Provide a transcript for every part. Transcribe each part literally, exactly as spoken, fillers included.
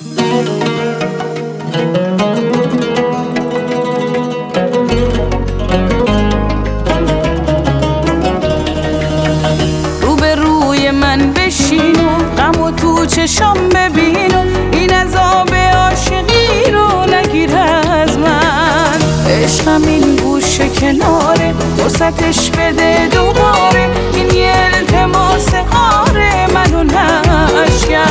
روبروی من بشین و غم و تو چشام ببین و این عذاب عاشقی رو نگیر از من. عشقم این گوشه کناره، فرصتش بده دوباره، این یه التماس آره منو نشکن.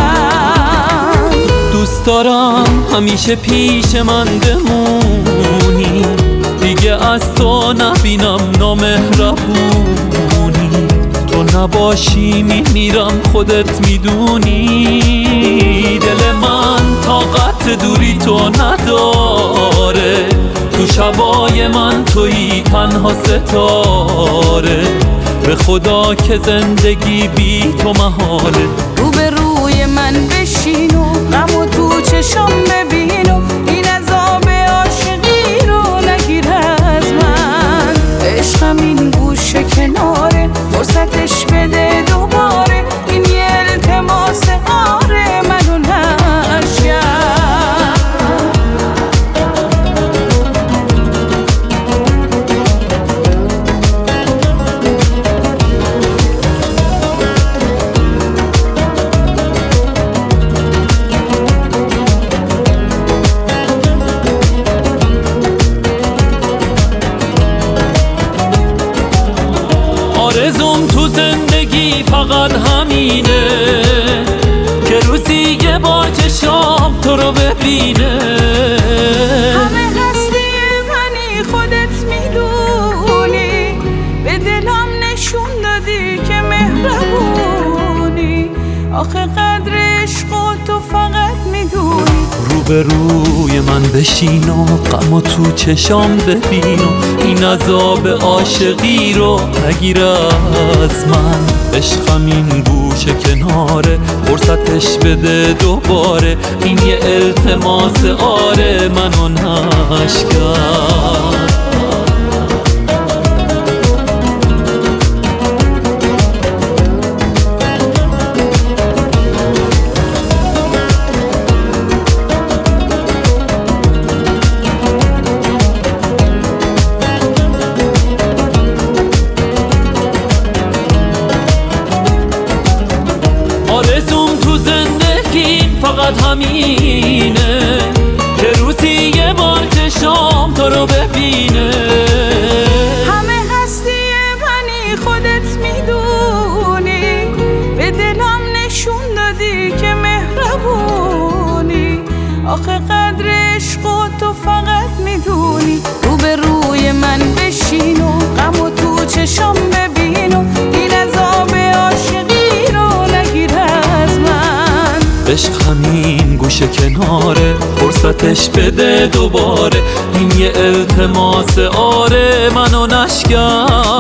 دوست دارم همیشه پیش من بمونی، دیگه از تو نبینم نامهربونی. تو نباشی میمیرم خودت میدونی، دل من طاقت دوری تو نداره. تو شبای من تویی تنها ستاره، به خدا که زندگی بی تو محاله. روبروی من بشین و غم و تو چشام ببین و این عذاب عاشقی رو نگیر از من. عشقم این گوشه کناره، فرصتش بده دوباره، این یه التماس آره منو نشکن. آرزوم تو زندگی فقط همینه، که روزی یه بار چشام تو رو ببینه. همه هستی منی خودت میدونی، به دلم نشون دادی که مهربونی. آخه قدر عشق و تو فقط میدونی. روبروی من بشین و غم و تو چشام ببین و این عذاب عاشقی رو نگیر از من. عشقم این گوشه کناره، فرصتش بده دوباره، این یه التماس آره منو نشکن. آرزوم تو زندگی فقط همینه، که روزی یه بار چشام تو رو ببینه. همه هستی منی خودت میدونی، به دلم نشون دادی که مهربونی. آخه قدر عشق و تو فقط میدونی. روبروی من بشین و غم و تو چشام ببین و این عذاب عاشقی رو نگیر از من. عشق همین گوشه کناره، فرصتش بده دوباره، این یه التماس آره منو نشکن.